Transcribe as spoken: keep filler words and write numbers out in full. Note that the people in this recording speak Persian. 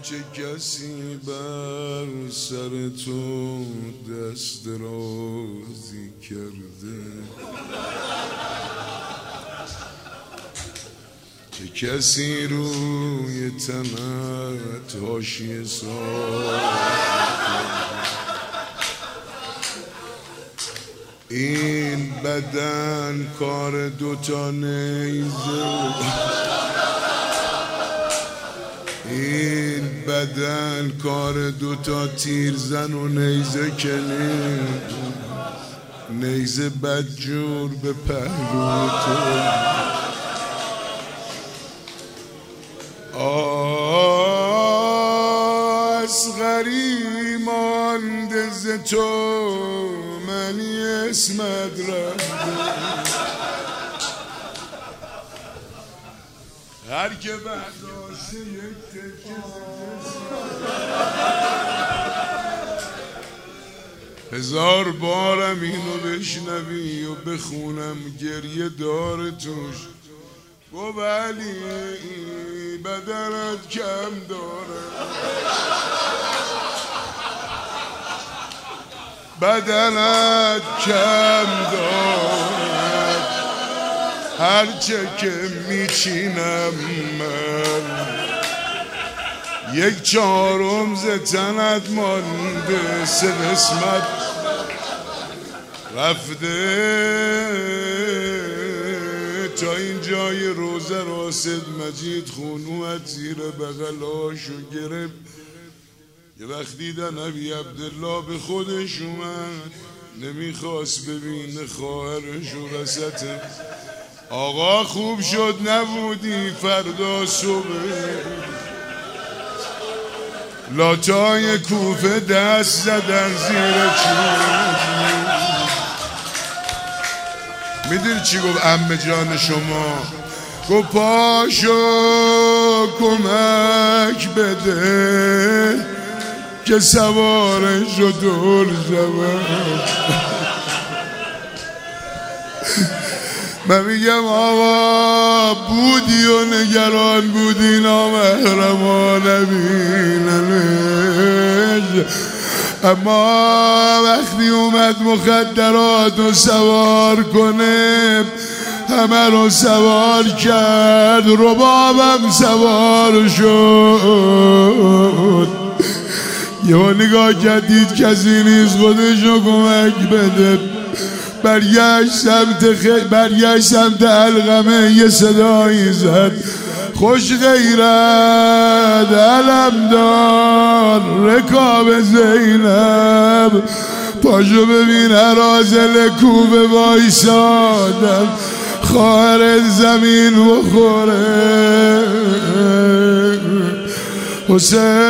چه کسی بر سر تو دست درازی کرده، چه کسی روی تنت حاشیه سازی کرده. این بدن کار دوتا نیزه، این بدن کار دوتا تیر زن و نیزه کنی، نیزه بدجور به پهلو تو. اصغری مانده ز تو منی اسمت رفته، هر که برداشته یک تکه هزار بارم اینو بشنوی و بخونم گریه دار توش. گو ولی بدنت کم داره، بدنت کم دارد، هرچه که میچینم من یک چهارم ز تنت مانده، سه قسمت رفته. تا این جای روزه راسد مجید خون اومد زیر بغلاشو گرفت. یه وقت دیدن ابی عبدالله به خودش اومد، نمیخواست ببینه خواهرش و وسط. آقا خوب شد نبودی فردا صبح لاتای کوفه دست زدن زیر چوب. میدونی چی گفت عمه جان شما؟ گفت پاشو کمک بده که سوارش رو دور زمان. من میگم آقا بودی و نگران بودی نامحرما نبیننش، اما وقتی اومد مخدرات رو سوار کنه همه رو سوار کرد، ربابم سوار شد. یه نگاه کردید کسی نیست خودش رو کمک بده. برگشت سمت خ... برگشت سمت علقمه، یه صدایی زد خوش غیرت علمدار رکاب زینب، پاشو ببین هرازل کوبه وایسادن خواهر زمین بخوره. حسین